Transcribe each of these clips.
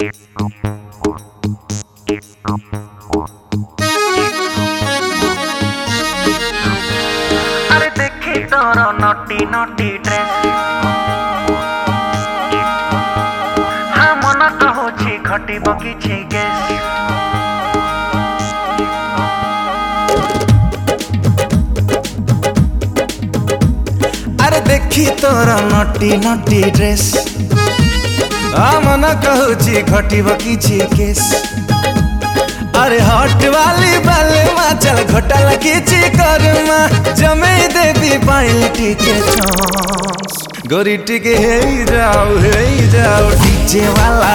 अरे देखी तोर नटी नटी ड्रेस हाँ मन कहूची घटिब किछि गेस अरे देखी तोर नटी नटी ड्रेस हाँ मन कहूची घटिब किछि गेस अरे हॉट वाली बालमा चल घोटाला किछि करमा जमे देवी पाइल टिके चांस गोरी टिके हे जाओ डीजे वाला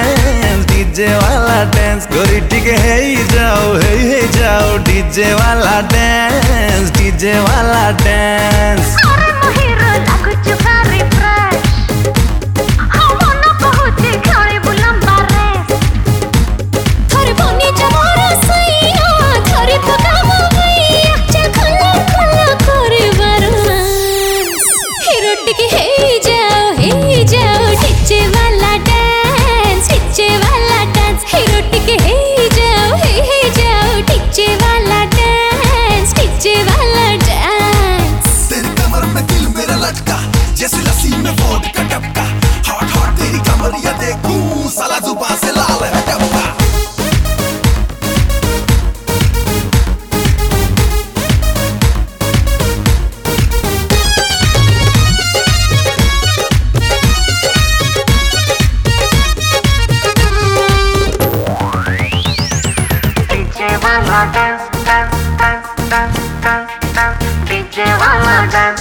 डांस गोरी टिके हे जाओ डीजे वाला डांस अरे महिरो लागुच भारी फ्रेश हाँ मन कहूची खेली बुलंबा रेस थोड़ी बनी जमारा सैया थोड़ी पकाम भैया चल खुला खुला करे बरमास हीरो टिके हे जाओ डीजे वाला डांस हीरो टिके हे जाओ डीजे वाला डांस तेरी कमर में दिल मेरा लटका जैसे लस्सी में वोडका टपका हॉट हॉट तेरी कमरिया देखूं साला जुबान से लाल है टपका डीजे वाला डांस डीजे वाला डांस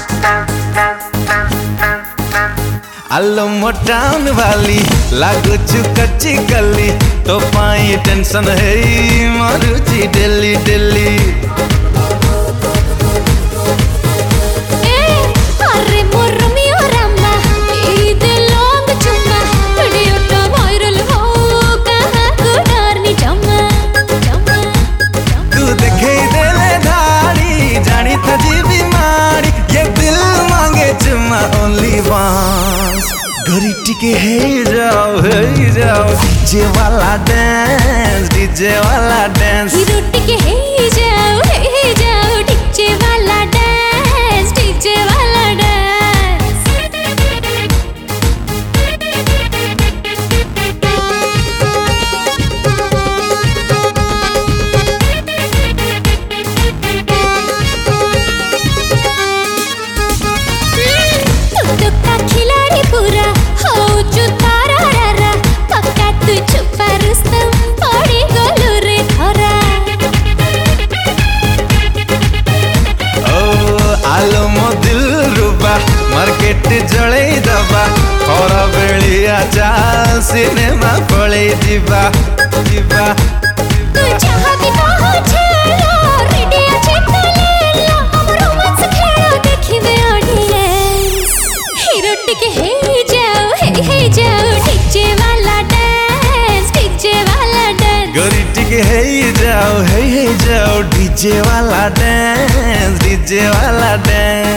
आलो मोटाउन वाली लागो कच्ची गली तो पाई टेंशन है मारुची डेली डेली अरे मोर मियो रामा दे लॉन्ग चुम्मा वीडियो तो वायरल हो कहाँ को डरनी जम्मा तू देखे देले धाड़ी जानी था जी बीमारी ये दिल मांगे चुम्मा ओनली वंस गोरी टिके हे जाओ डीजे वाला डांस हीरो टिके हे जाओ डीजे वाला डांस तू का खिलाड़ी पूरा हो जो तारा रारा पक्का तू छुपा रुस्तम पड़ी गोलू रे धरा ओ आलो मो दिल रुबा मार्केट जळे दबा खरा बेलिया जा सिनेमा पळे जिबा तू चाहती कहो छेलो रेडी अच्छे तो ले लो हम रोमांस खेलो देखिबे ऑडियंस हीरो टिके हे जाओ डीजे वाला डांस गोरी टिके हे जाओ डीजे वाला डांस